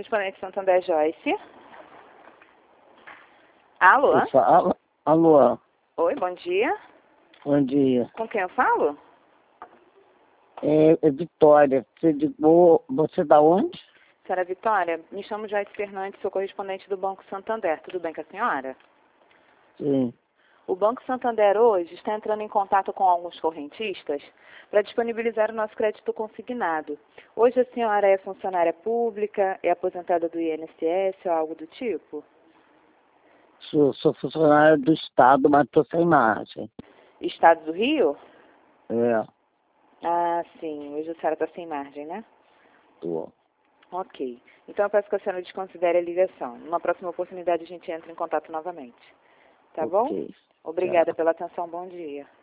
Correspondente Santander Joyce. Alô? Alô, Oi, bom dia. bom dia. Com quem eu falo? É Vitória. Você da onde? Senhora Vitória, me chamo Joyce Fernandes, sou correspondente do Banco Santander. Tudo bem com a senhora? Sim. O Banco Santander hoje está entrando em contato com alguns correntistas para disponibilizar o nosso crédito consignado. Hoje a senhora é funcionária pública, é aposentada do INSS ou algo do tipo? Sou funcionário do Estado, mas estou sem margem. Estado do Rio? É, Ah, sim. Hoje a senhora está sem margem, né? tô. Ok. Então eu peço que a senhora desconsidere a ligação. Numa próxima oportunidade a gente entra em contato novamente. Tá bom? Ok. Obrigada Tchau. pela atenção. Bom dia.